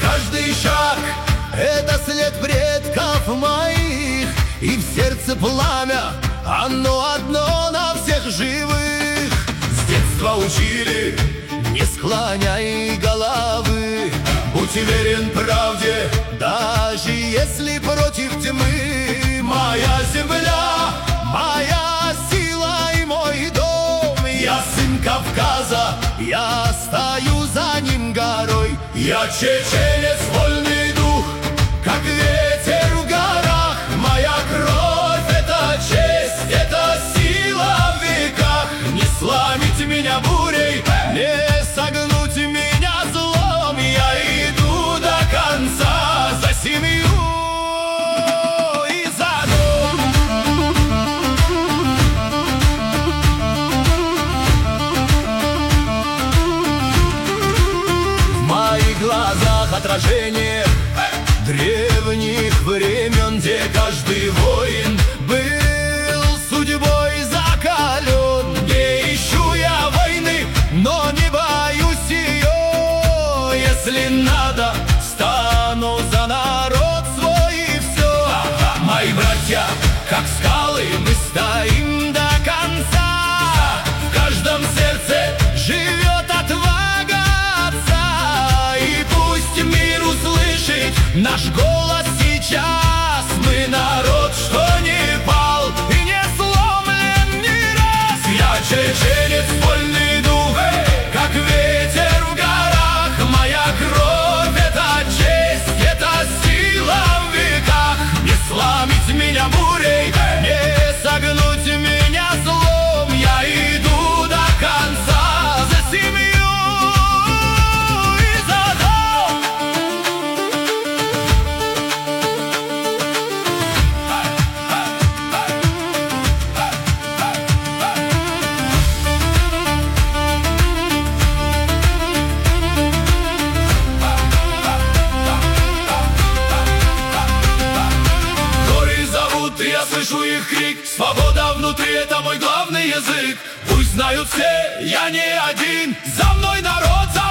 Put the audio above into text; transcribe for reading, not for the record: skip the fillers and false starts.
Каждый шаг — это след предков моих, и в сердце пламя, оно одно на всех живых. С детства учили: не склоняй головы, будь верен правде, даже если против тьмы. Моя земля, моя сила и мой дом. Я сын Кавказа, я стою за ним горой. Я чеченец, вольный дух, как ветер в горах. Моя кровь — это честь, это сила в веках. Не сломить меня бурей, не согнуть меня злом. Я иду до конца за семью и за дом. В моих глазах отражение древних времен, где каждый воин был судьбой закален. Не ищу я войны, но не боюсь ее. Если надо, стану за народ свой и все. Мои братья, как скалы, мы стоим до конца. В каждом сердце живет отвага отца. И пусть мир услышит наш голос сейчас. Мы народ, что не пал и не сломлен ни раз. Я чеченец, вольный дух, как ветер в горах. Моя кровь — это честь, это сила в веках. Не сломить меня бурей, не согнуть меня злом. Я иду до конца за семью и за дом. Горы зовут, и я слышу их крик. Свобода внутри — это мой главный язык. Пусть знают все, я не один. За мной народ, за